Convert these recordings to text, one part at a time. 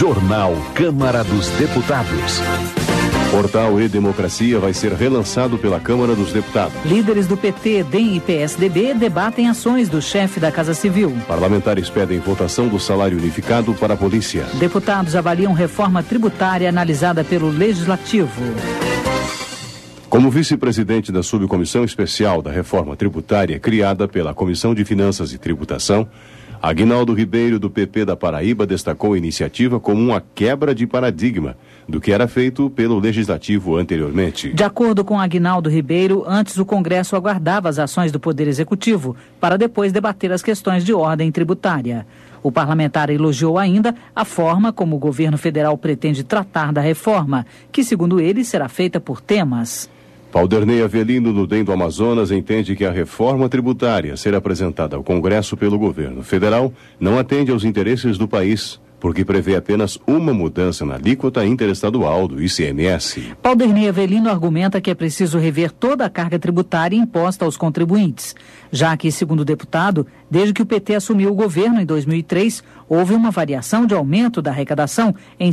Jornal Câmara dos Deputados. Portal E-Democracia vai ser relançado pela Câmara dos Deputados. Líderes do PT, DEM e PSDB debatem ações do chefe da Casa Civil. Parlamentares pedem votação do salário unificado para a polícia. Deputados avaliam reforma tributária analisada pelo Legislativo. Como vice-presidente da Subcomissão Especial da Reforma Tributária criada pela Comissão de Finanças e Tributação, Aguinaldo Ribeiro, do PP da Paraíba, destacou a iniciativa como uma quebra de paradigma do que era feito pelo Legislativo anteriormente. De acordo com Aguinaldo Ribeiro, antes o Congresso aguardava as ações do Poder Executivo para depois debater as questões de ordem tributária. O parlamentar elogiou ainda a forma como o governo federal pretende tratar da reforma, que, segundo ele, será feita por temas. Valderney Avelino, do DEM do Amazonas, entende que a reforma tributária a ser apresentada ao Congresso pelo governo federal não atende aos interesses do país, porque prevê apenas uma mudança na alíquota interestadual do ICMS. Valderney Avelino argumenta que é preciso rever toda a carga tributária imposta aos contribuintes, já que, segundo o deputado, desde que o PT assumiu o governo em 2003, houve uma variação de aumento da arrecadação em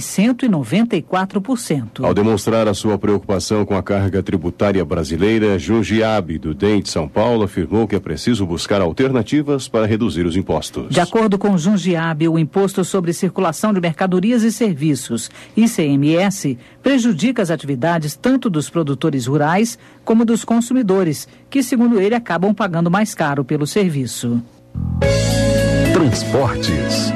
194%. Ao demonstrar a sua preocupação com a carga tributária brasileira, Jundiabe, do DEM de São Paulo, afirmou que é preciso buscar alternativas para reduzir os impostos. De acordo com Jundiabe, o Imposto sobre Circulação de Mercadorias e Serviços, ICMS, prejudica as atividades tanto dos produtores rurais como dos consumidores, que, segundo ele, acabam pagando mais caro pelo serviço. Transportes.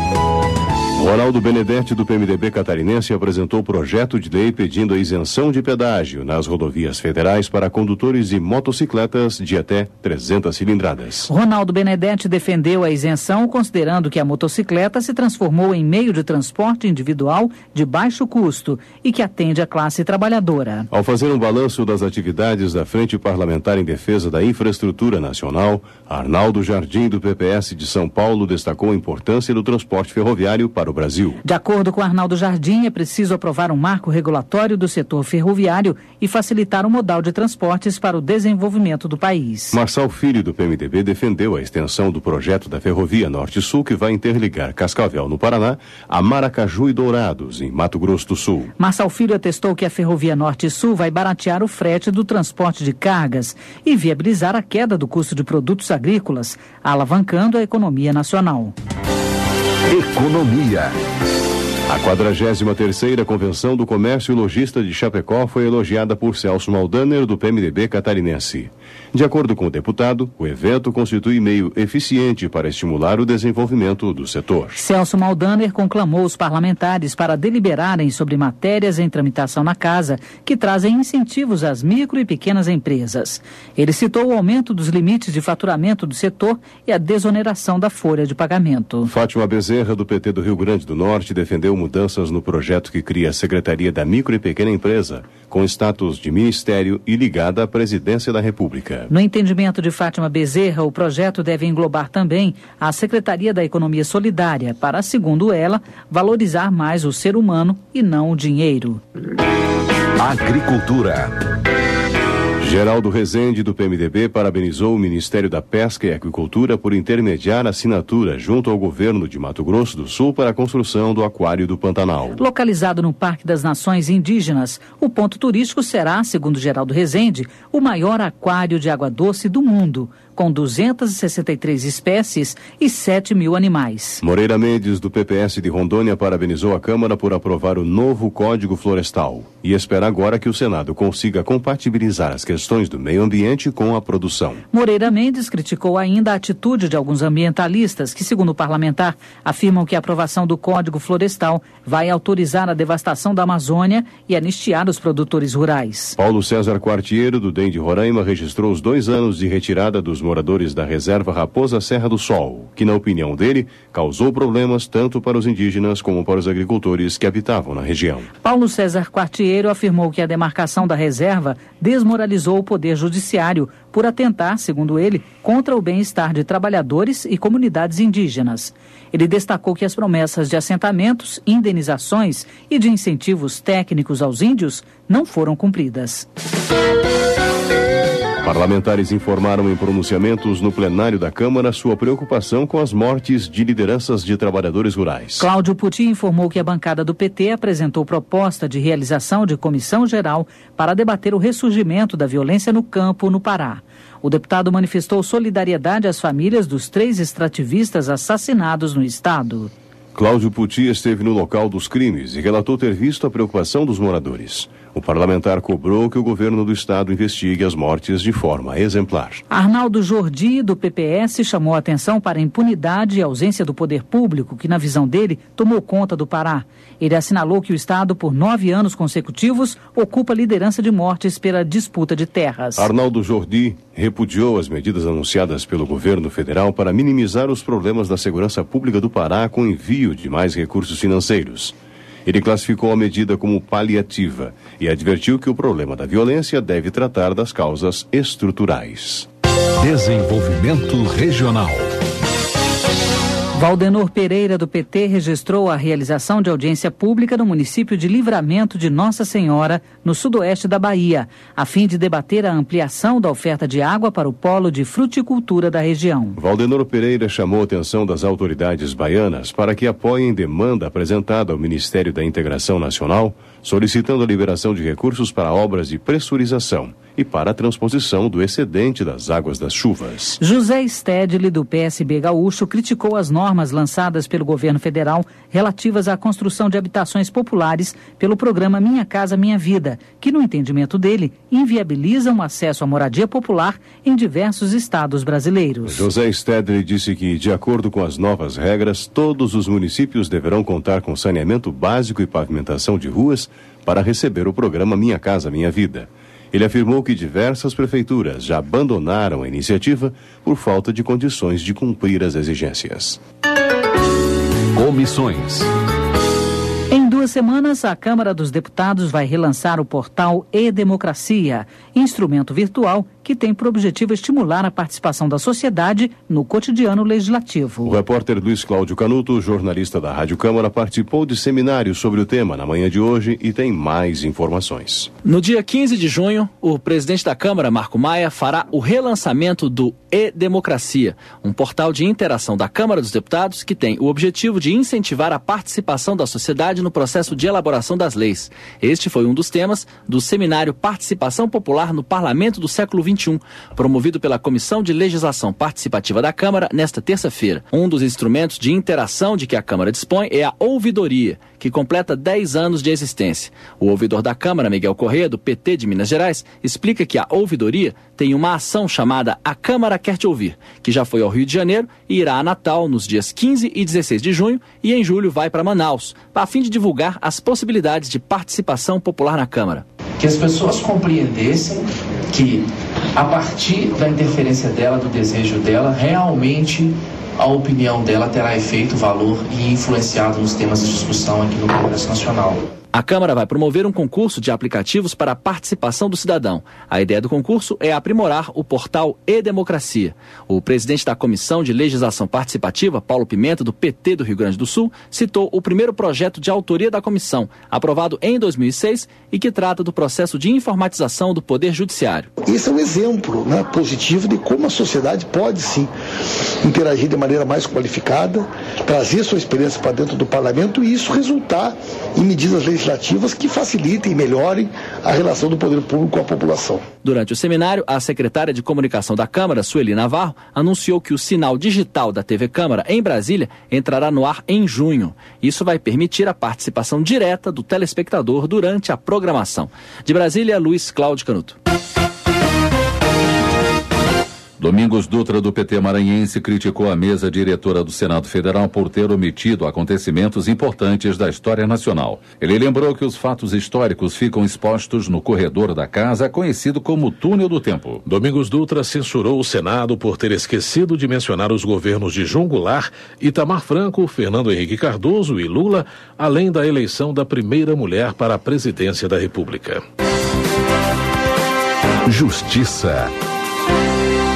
Ronaldo Benedetti, do PMDB catarinense, apresentou projeto de lei pedindo a isenção de pedágio nas rodovias federais para condutores de motocicletas de até 300 cilindradas. Ronaldo Benedetti defendeu a isenção, considerando que a motocicleta se transformou em meio de transporte individual de baixo custo e que atende a classe trabalhadora. Ao fazer um balanço das atividades da Frente Parlamentar em Defesa da Infraestrutura Nacional, Arnaldo Jardim, do PPS de São Paulo, destacou a importância do transporte ferroviário para o Brasil. De acordo com Arnaldo Jardim, é preciso aprovar um marco regulatório do setor ferroviário e facilitar o modal de transportes para o desenvolvimento do país. Marçal Filho, do PMDB, defendeu a extensão do projeto da Ferrovia Norte-Sul, que vai interligar Cascavel, no Paraná, a Maracaju e Dourados, em Mato Grosso do Sul. Marçal Filho atestou que a Ferrovia Norte-Sul vai baratear o frete do transporte de cargas e viabilizar a queda do custo de produtos agrícolas, alavancando a economia nacional. Economia. A 43ª Convenção do Comércio e Logista de Chapecó foi elogiada por Celso Maldaner, do PMDB catarinense. De acordo com o deputado, o evento constitui meio eficiente para estimular o desenvolvimento do setor. Celso Maldaner conclamou os parlamentares para deliberarem sobre matérias em tramitação na Casa que trazem incentivos às micro e pequenas empresas. Ele citou o aumento dos limites de faturamento do setor e a desoneração da folha de pagamento. Fátima Bezerra, do PT do Rio Grande do Norte, defendeu mudanças no projeto que cria a Secretaria da Micro e Pequena Empresa, com status de ministério e ligada à Presidência da República. No entendimento de Fátima Bezerra, o projeto deve englobar também a Secretaria da Economia Solidária, para, segundo ela, valorizar mais o ser humano e não o dinheiro. Agricultura. Geraldo Rezende, do PMDB, parabenizou o Ministério da Pesca e Aquicultura por intermediar a assinatura junto ao governo de Mato Grosso do Sul para a construção do Aquário do Pantanal. Localizado no Parque das Nações Indígenas, o ponto turístico será, segundo Geraldo Rezende, o maior aquário de água doce do mundo, com 263 espécies e 7 mil animais. Moreira Mendes, do PPS de Rondônia, parabenizou a Câmara por aprovar o novo Código Florestal e espera agora que o Senado consiga compatibilizar as questões do meio ambiente com a produção. Moreira Mendes criticou ainda a atitude de alguns ambientalistas que, segundo o parlamentar, afirmam que a aprovação do Código Florestal vai autorizar a devastação da Amazônia e anistiar os produtores rurais. Paulo César Quartiero, do DEM de Roraima, registrou os 2 anos de retirada dos moradores da reserva Raposa Serra do Sol, que, na opinião dele, causou problemas tanto para os indígenas como para os agricultores que habitavam na região. Paulo César Quartiero afirmou que a demarcação da reserva desmoralizou o poder judiciário por atentar, segundo ele, contra o bem-estar de trabalhadores e comunidades indígenas. Ele destacou que as promessas de assentamentos, indenizações e de incentivos técnicos aos índios não foram cumpridas. Parlamentares informaram em pronunciamentos no plenário da Câmara sua preocupação com as mortes de lideranças de trabalhadores rurais. Cláudio Putin informou que a bancada do PT apresentou proposta de realização de comissão geral para debater o ressurgimento da violência no campo, no Pará. O deputado manifestou solidariedade às famílias dos 3 extrativistas assassinados no estado. Cláudio Putin esteve no local dos crimes e relatou ter visto a preocupação dos moradores. O parlamentar cobrou que o governo do estado investigue as mortes de forma exemplar. Arnaldo Jordi, do PPS, chamou a atenção para a impunidade e ausência do poder público, que, na visão dele, tomou conta do Pará. Ele assinalou que o estado, por 9 anos consecutivos, ocupa a liderança de mortes pela disputa de terras. Arnaldo Jordi repudiou as medidas anunciadas pelo governo federal para minimizar os problemas da segurança pública do Pará com envio de mais recursos financeiros. Ele classificou a medida como paliativa e advertiu que o problema da violência deve tratar das causas estruturais. Desenvolvimento regional. Valdenor Pereira, do PT, registrou a realização de audiência pública no município de Livramento de Nossa Senhora, no sudoeste da Bahia, a fim de debater a ampliação da oferta de água para o polo de fruticultura da região. Valdenor Pereira chamou a atenção das autoridades baianas para que apoiem demanda apresentada ao Ministério da Integração Nacional, solicitando a liberação de recursos para obras de pressurização e para a transposição do excedente das águas das chuvas. José Stedley, do PSB gaúcho, criticou as normas lançadas pelo governo federal relativas à construção de habitações populares pelo programa Minha Casa Minha Vida, que, no entendimento dele, inviabilizam o acesso à moradia popular em diversos estados brasileiros. José Stedley disse que, de acordo com as novas regras, todos os municípios deverão contar com saneamento básico e pavimentação de ruas para receber o programa Minha Casa Minha Vida. Ele afirmou que diversas prefeituras já abandonaram a iniciativa por falta de condições de cumprir as exigências. Comissões. Em 2 semanas, a Câmara dos Deputados vai relançar o portal E-Democracia, instrumento virtual que tem por objetivo estimular a participação da sociedade no cotidiano legislativo. O repórter Luiz Cláudio Canuto, jornalista da Rádio Câmara, participou de seminários sobre o tema na manhã de hoje e tem mais informações. No dia 15 de junho, o presidente da Câmara, Marco Maia, fará o relançamento do E-Democracia, um portal de interação da Câmara dos Deputados que tem o objetivo de incentivar a participação da sociedade no processo de elaboração das leis. Este foi um dos temas do seminário Participação Popular no Parlamento do Século XXI, promovido pela Comissão de Legislação Participativa da Câmara nesta terça-feira. Um dos instrumentos de interação de que a Câmara dispõe é a ouvidoria, que completa 10 anos de existência. O ouvidor da Câmara, Miguel Corrêa, do PT de Minas Gerais, explica que a ouvidoria tem uma ação chamada A Câmara Quer Te Ouvir, que já foi ao Rio de Janeiro e irá a Natal nos dias 15 e 16 de junho e em julho vai para Manaus, a fim de divulgar as possibilidades de participação popular na Câmara. Que as pessoas compreendessem que, a partir da interferência dela, do desejo dela, realmente a opinião dela terá efeito, valor e influenciado nos temas de discussão aqui no Congresso Nacional. A Câmara vai promover um concurso de aplicativos para a participação do cidadão. A ideia do concurso é aprimorar o portal E-Democracia. O presidente da Comissão de Legislação Participativa, Paulo Pimenta, do PT do Rio Grande do Sul, citou o primeiro projeto de autoria da comissão, aprovado em 2006 e que trata do processo de informatização do Poder Judiciário. Esse é um exemplo, positivo de como a sociedade pode, sim, interagir de maneira mais qualificada, trazer sua experiência para dentro do parlamento e isso resultar em medidas legislativas que facilitem e melhorem a relação do poder público com a população. Durante o seminário, a secretária de Comunicação da Câmara, Sueli Navarro, anunciou que o sinal digital da TV Câmara em Brasília entrará no ar em junho. Isso vai permitir a participação direta do telespectador durante a programação. De Brasília, Luiz Cláudio Canuto. Domingos Dutra, do PT maranhense, criticou a mesa diretora do Senado Federal por ter omitido acontecimentos importantes da história nacional. Ele lembrou que os fatos históricos ficam expostos no corredor da casa, conhecido como Túnel do Tempo. Domingos Dutra censurou o Senado por ter esquecido de mencionar os governos de João Goulart, Itamar Franco, Fernando Henrique Cardoso e Lula, além da eleição da primeira mulher para a presidência da República. Justiça.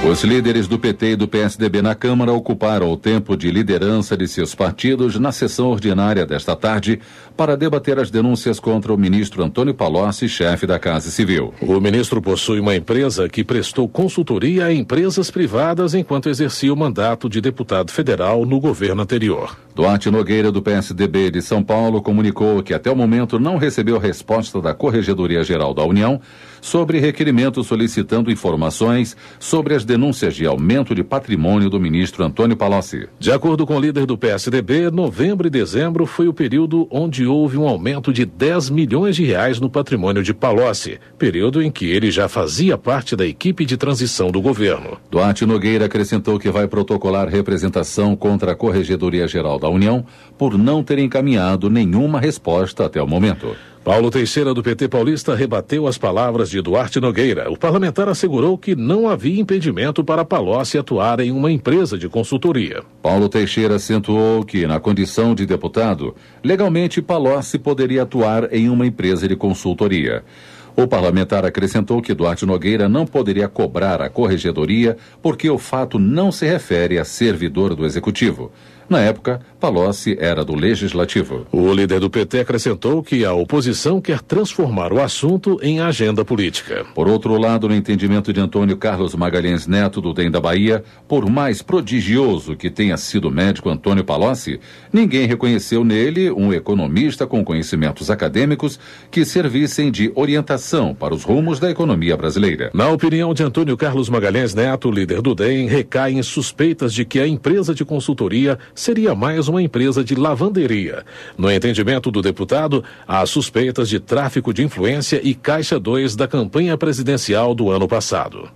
Os líderes do PT e do PSDB na Câmara ocuparam o tempo de liderança de seus partidos na sessão ordinária desta tarde para debater as denúncias contra o ministro Antônio Palocci, chefe da Casa Civil. O ministro possui uma empresa que prestou consultoria a empresas privadas enquanto exercia o mandato de deputado federal no governo anterior. Duarte Nogueira, do PSDB de São Paulo, comunicou que até o momento não recebeu resposta da Corregedoria Geral da União sobre requerimento solicitando informações sobre as denúncias de aumento de patrimônio do ministro Antônio Palocci. De acordo com o líder do PSDB, novembro e dezembro foi o período onde houve um aumento de 10 milhões de reais no patrimônio de Palocci, período em que ele já fazia parte da equipe de transição do governo. Duarte Nogueira acrescentou que vai protocolar representação contra a Corregedoria Geral da União por não ter encaminhado nenhuma resposta até o momento. Paulo Teixeira, do PT paulista, rebateu as palavras de Duarte Nogueira. O parlamentar assegurou que não havia impedimento para Palocci atuar em uma empresa de consultoria. Paulo Teixeira acentuou que, na condição de deputado, legalmente Palocci poderia atuar em uma empresa de consultoria. O parlamentar acrescentou que Duarte Nogueira não poderia cobrar a corregedoria porque o fato não se refere a servidor do Executivo. Na época, Palocci era do Legislativo. O líder do PT acrescentou que a oposição quer transformar o assunto em agenda política. Por outro lado, no entendimento de Antônio Carlos Magalhães Neto, do DEM da Bahia, por mais prodigioso que tenha sido o médico Antônio Palocci, ninguém reconheceu nele um economista com conhecimentos acadêmicos que servissem de orientação para os rumos da economia brasileira. Na opinião de Antônio Carlos Magalhães Neto, líder do DEM, recaem suspeitas de que a empresa de consultoria seria mais uma empresa de lavanderia. No entendimento do deputado, há suspeitas de tráfico de influência e Caixa 2 da campanha presidencial do ano passado.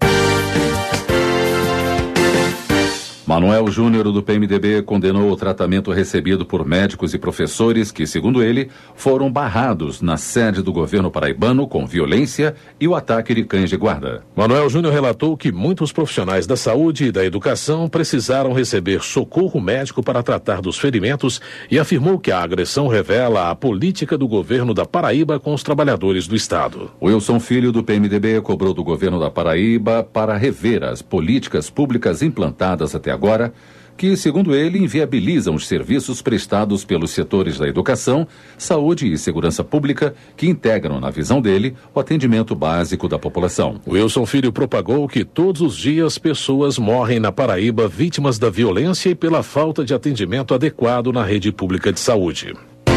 Manuel Júnior, do PMDB, condenou o tratamento recebido por médicos e professores que, segundo ele, foram barrados na sede do governo paraibano com violência e o ataque de cães de guarda. Manuel Júnior relatou que muitos profissionais da saúde e da educação precisaram receber socorro médico para tratar dos ferimentos e afirmou que a agressão revela a política do governo da Paraíba com os trabalhadores do estado. Wilson Filho, do PMDB, cobrou do governo da Paraíba para rever as políticas públicas implantadas até agora, que, segundo ele, inviabilizam os serviços prestados pelos setores da educação, saúde e segurança pública, que integram, na visão dele, o atendimento básico da população. Wilson Filho propagou que todos os dias pessoas morrem na Paraíba vítimas da violência e pela falta de atendimento adequado na rede pública de saúde.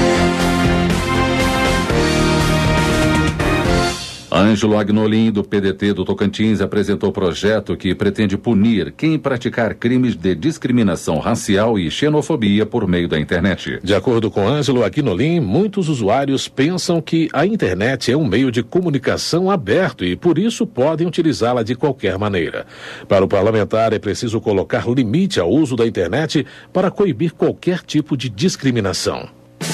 Ângelo Agnolin, do PDT do Tocantins, apresentou projeto que pretende punir quem praticar crimes de discriminação racial e xenofobia por meio da internet. De acordo com Ângelo Agnolin, muitos usuários pensam que a internet é um meio de comunicação aberto e, por isso, podem utilizá-la de qualquer maneira. Para o parlamentar, é preciso colocar limite ao uso da internet para coibir qualquer tipo de discriminação.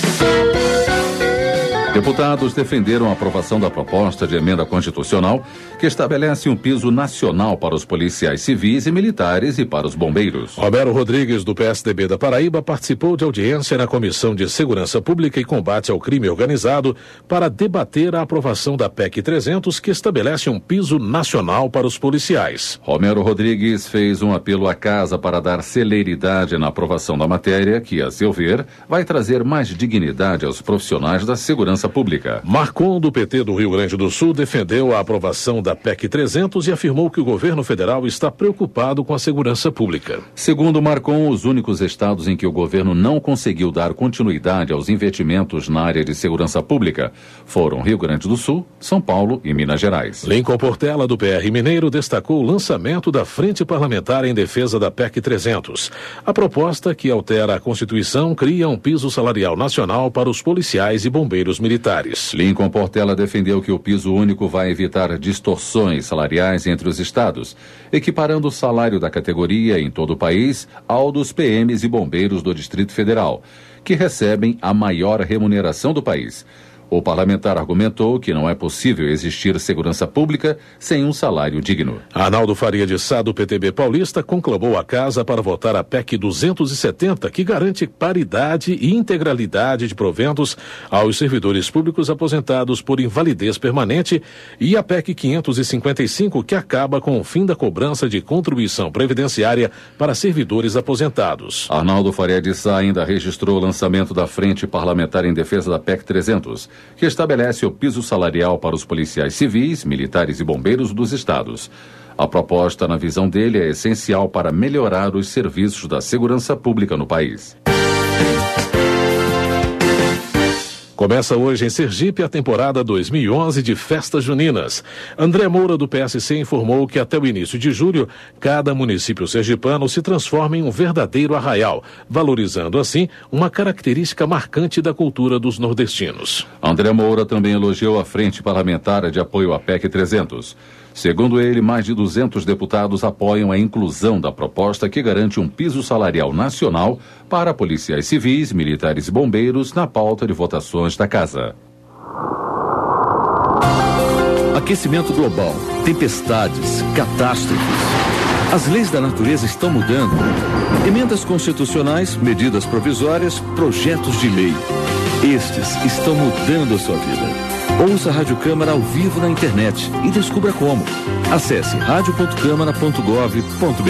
Deputados defenderam a aprovação da proposta de emenda constitucional que estabelece um piso nacional para os policiais civis e militares e para os bombeiros. Romero Rodrigues, do PSDB da Paraíba, participou de audiência na Comissão de Segurança Pública e Combate ao Crime Organizado para debater a aprovação da PEC 300, que estabelece um piso nacional para os policiais. Romero Rodrigues fez um apelo à Casa para dar celeridade na aprovação da matéria, que, a seu ver, vai trazer mais dignidade aos profissionais da segurança pública. Marcon, do PT do Rio Grande do Sul, defendeu a aprovação da PEC 300 e afirmou que o governo federal está preocupado com a segurança pública. Segundo Marcon, os únicos estados em que o governo não conseguiu dar continuidade aos investimentos na área de segurança pública foram Rio Grande do Sul, São Paulo e Minas Gerais. Lincoln Portela, do PR Mineiro, destacou o lançamento da Frente Parlamentar em defesa da PEC 300. A proposta, que altera a Constituição, cria um piso salarial nacional para os policiais e bombeiros militares. Lincoln Portela defendeu que o piso único vai evitar distorções salariais entre os estados, equiparando o salário da categoria em todo o país ao dos PMs e bombeiros do Distrito Federal, que recebem a maior remuneração do país. O parlamentar argumentou que não é possível existir segurança pública sem um salário digno. Arnaldo Faria de Sá, do PTB paulista, conclamou a Casa para votar a PEC 270, que garante paridade e integralidade de proventos aos servidores públicos aposentados por invalidez permanente, e a PEC 555, que acaba com o fim da cobrança de contribuição previdenciária para servidores aposentados. Arnaldo Faria de Sá ainda registrou o lançamento da Frente Parlamentar em Defesa da PEC 300, que estabelece o piso salarial para os policiais civis, militares e bombeiros dos estados. A proposta, na visão dele, é essencial para melhorar os serviços da segurança pública no país. Começa hoje em Sergipe a temporada 2011 de Festas Juninas. André Moura, do PSC, informou que até o início de julho, cada município sergipano se transforma em um verdadeiro arraial, valorizando assim uma característica marcante da cultura dos nordestinos. André Moura também elogiou a Frente Parlamentar de apoio à PEC 300. Segundo ele, mais de 200 deputados apoiam a inclusão da proposta que garante um piso salarial nacional para policiais civis, militares e bombeiros na pauta de votações da Casa. Aquecimento global, tempestades, catástrofes. As leis da natureza estão mudando. Emendas constitucionais, medidas provisórias, projetos de lei. Estes estão mudando a sua vida. Ouça a Rádio Câmara ao vivo na internet e descubra como. Acesse radio.câmara.gov.br.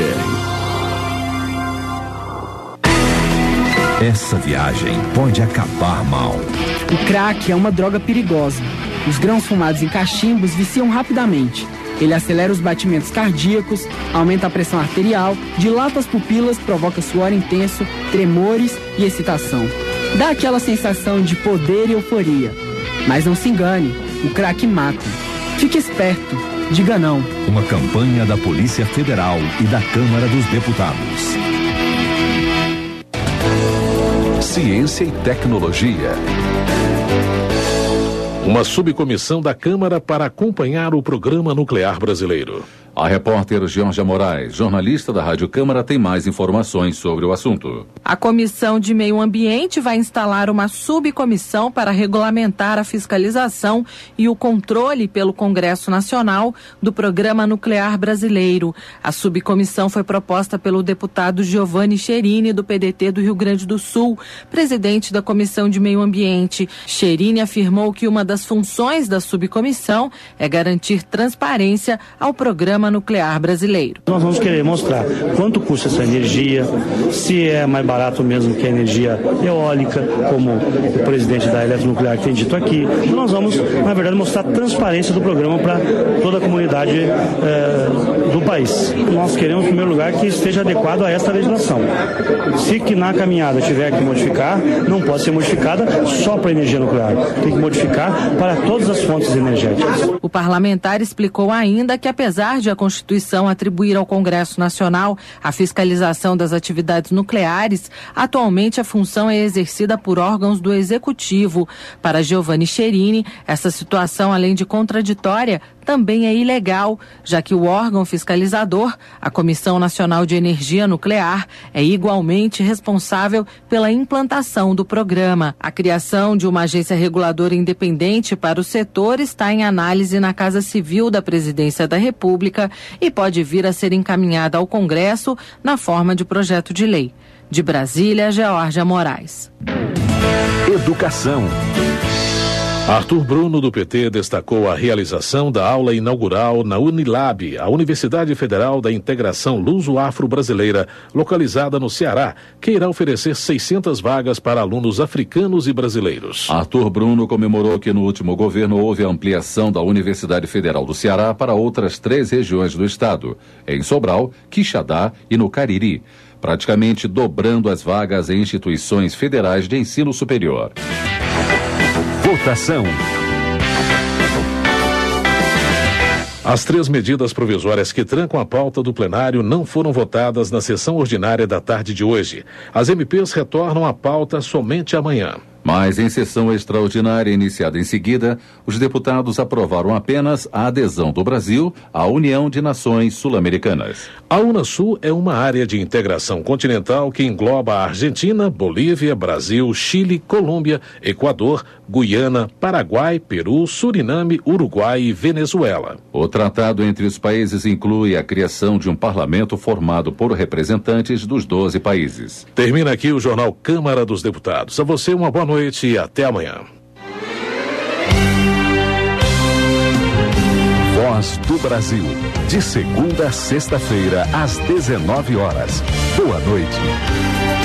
Essa viagem pode acabar mal. O crack é uma droga perigosa. Os grãos fumados em cachimbos viciam rapidamente. Ele acelera os batimentos cardíacos, aumenta a pressão arterial, dilata as pupilas, provoca suor intenso, tremores e excitação. Dá aquela sensação de poder e euforia. Mas não se engane, o crack mata. Fique esperto, diga não. Uma campanha da Polícia Federal e da Câmara dos Deputados. Ciência e tecnologia. Uma subcomissão da Câmara para acompanhar o programa nuclear brasileiro. A repórter Georgia Moraes, jornalista da Rádio Câmara, tem mais informações sobre o assunto. A Comissão de Meio Ambiente vai instalar uma subcomissão para regulamentar a fiscalização e o controle pelo Congresso Nacional do Programa Nuclear Brasileiro. A subcomissão foi proposta pelo deputado Giovanni Cherini, do PDT do Rio Grande do Sul, presidente da Comissão de Meio Ambiente. Cherini afirmou que uma das funções da subcomissão é garantir transparência ao programa nuclear brasileiro. Nós vamos querer mostrar quanto custa essa energia, se é mais barato mesmo que a energia eólica, como o presidente da Eletronuclear tem dito aqui. Nós vamos, na verdade, mostrar a transparência do programa para toda a comunidade do país. Nós queremos, em primeiro lugar, que esteja adequado a esta legislação. Se que na caminhada tiver que modificar, não pode ser modificada só para a energia nuclear. Tem que modificar para todas as fontes energéticas. O parlamentar explicou ainda que, apesar de a Constituição atribuir ao Congresso Nacional a fiscalização das atividades nucleares, atualmente a função é exercida por órgãos do Executivo. Para Giovanni Cherini, essa situação, além de contraditória, também é ilegal, já que o órgão fiscalizador, a Comissão Nacional de Energia Nuclear, é igualmente responsável pela implantação do programa. A criação de uma agência reguladora independente para o setor está em análise na Casa Civil da Presidência da República e pode vir a ser encaminhada ao Congresso na forma de projeto de lei. De Brasília, Georgia Moraes. Educação. Arthur Bruno, do PT, destacou a realização da aula inaugural na Unilab, a Universidade Federal da Integração Luso-Afro-Brasileira, localizada no Ceará, que irá oferecer 600 vagas para alunos africanos e brasileiros. Arthur Bruno comemorou que no último governo houve a ampliação da Universidade Federal do Ceará para outras 3 regiões do estado, em Sobral, Quixadá e no Cariri, praticamente dobrando as vagas em instituições federais de ensino superior. Votação. As 3 medidas provisórias que trancam a pauta do plenário não foram votadas na sessão ordinária da tarde de hoje. As MPs retornam à pauta somente amanhã. Mas em sessão extraordinária iniciada em seguida, os deputados aprovaram apenas a adesão do Brasil à União de Nações Sul-Americanas. A Unasul é uma área de integração continental que engloba a Argentina, Bolívia, Brasil, Chile, Colômbia, Equador, Guiana, Paraguai, Peru, Suriname, Uruguai e Venezuela. O tratado entre os países inclui a criação de um parlamento formado por representantes dos 12 países. Termina aqui o jornal Câmara dos Deputados. A você uma boa noite e até amanhã. Voz do Brasil, de segunda a sexta-feira, às 19 horas. Boa noite.